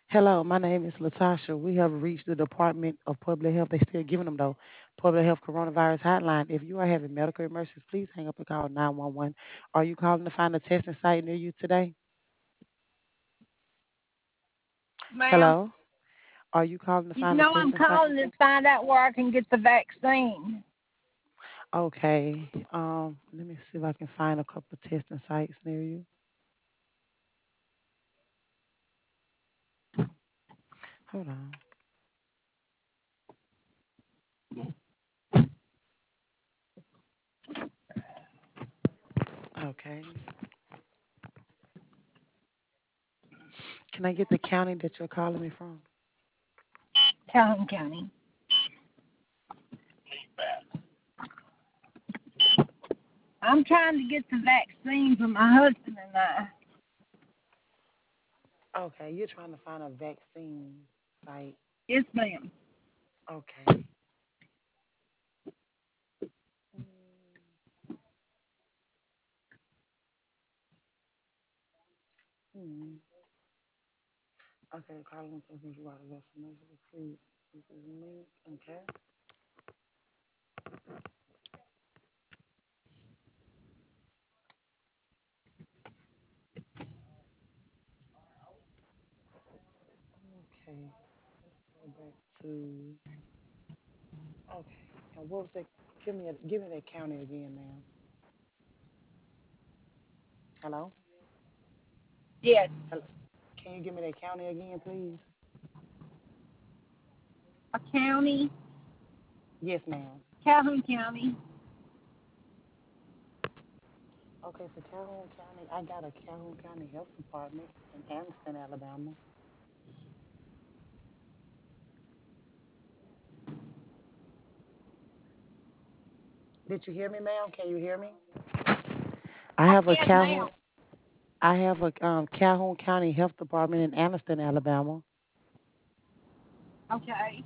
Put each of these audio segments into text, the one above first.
Hello, my name is Latasha. We have reached the Department of Public Health. They still giving them though. Public Health Coronavirus Hotline. If you are having medical emergencies, please hang up and call 911. Are you calling to find a testing site near you today? Ma'am, Hello? Are you calling to you find a know I'm testing site? calling to find out where I can get the vaccine. Okay. Let me see if I can find a couple of testing sites near you. Hold on. Okay. Can I get the county that you're calling me from? Calhoun County. I'm trying to get the vaccine for my husband and I. Okay, you're trying to find a vaccine site. Yes, ma'am. Okay. Hmm. Okay, calling to give you out of information. Please, this is link. Okay. Okay. Go back to. Okay. And what was that? Give me that county again, ma'am. Hello. Yes, Hello. Can you give me that county again, please? a county, Yes, ma'am. Calhoun County. Okay, for Calhoun County, I got a Calhoun County Health Department in Anniston, Alabama. Did you hear me, ma'am? Can you hear me? I I have a can now. Calhoun. I have a Calhoun County Health Department in Anniston, Alabama. Okay,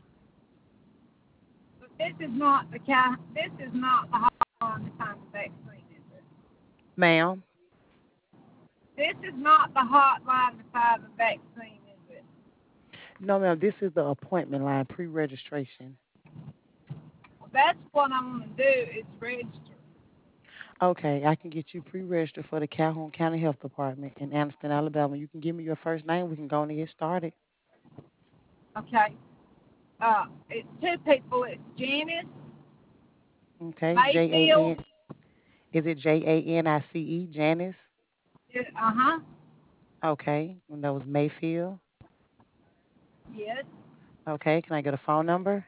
but This is not the hotline to find the vaccine, is it? Ma'am. This is not the hotline to find the vaccine, is it? No, ma'am. This is the appointment line, pre-registration. Well, that's what I'm gonna do is register. Okay, I can get you pre-registered for the Calhoun County Health Department in Anniston, Alabama. You can give me your first name. We can go on and get started. Okay. It's two people. It's Janice Okay, Mayfield. Jan. Is it Janice? Janice. Uh huh. Okay, and that was Mayfield. Yes. Okay, can I get a phone number?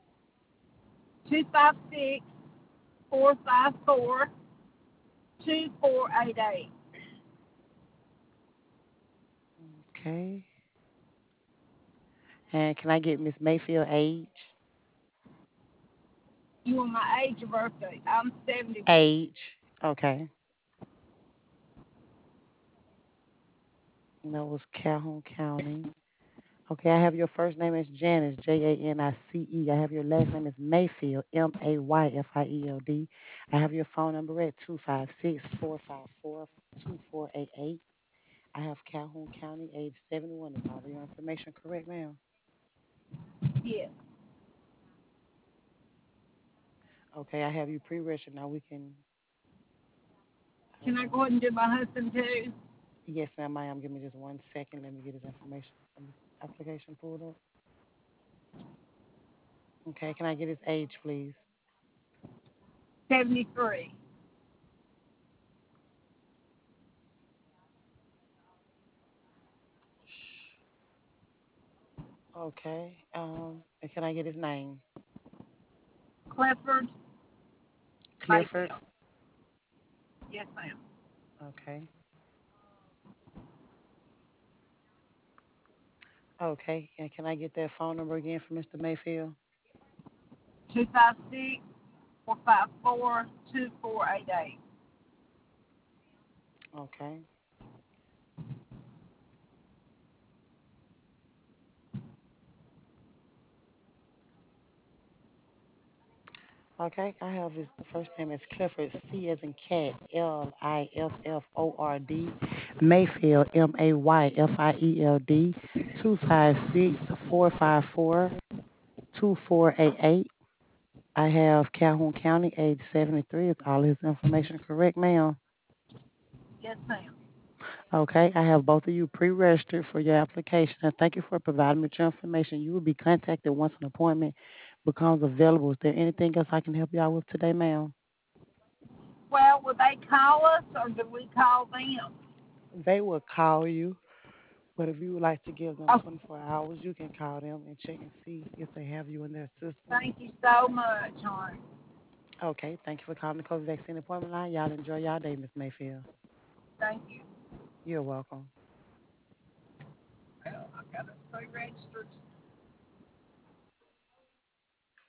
256 454 2488. Okay, and can I get Miss Mayfield age? You want my age of birthday? I'm 71. Age. Okay, and that was Calhoun County. Okay, I have your first name as Janice, Janice. I have your last name as Mayfield, Mayfield. I have your phone number at 256-454-2488. I have Calhoun County, age 71. Is all of your information correct, ma'am? Yes. Okay, I have you pre-registered. Now we can, Can hold I go on. ahead and do my husband too? Yes, ma'am, I am. Give me just 1 second. Let me get his information, his application pulled up. Okay, can I get his age, please? 73. Okay, and can I get his name? Clifford Clifford. Mayfield. Yes, ma'am. Okay. Okay. And can I get that phone number again for Mr. Mayfield? 256 454 2488. Okay. Okay. I have his first name is Clifford, C as in cat, Lifford. Mayfield, Mayfield, 256-454-2488. I have Calhoun County, age 73. Is all his information correct, ma'am? Yes, ma'am. Okay, I have both of you pre-registered for your application, and thank you for providing me with your information. You will be contacted once an appointment becomes available. Is there anything else I can help you out with today, ma'am? Well, will they call us or do we call them? They will call you, but if you would like to give them Oh, 24 hours, you can call them and check and see if they have you in their system. thank you so much, hon. Okay, thank you for calling the COVID vaccine appointment line. Y'all enjoy y'all day, Miss Mayfield. Thank you. You're welcome. Well, I got to stay registered.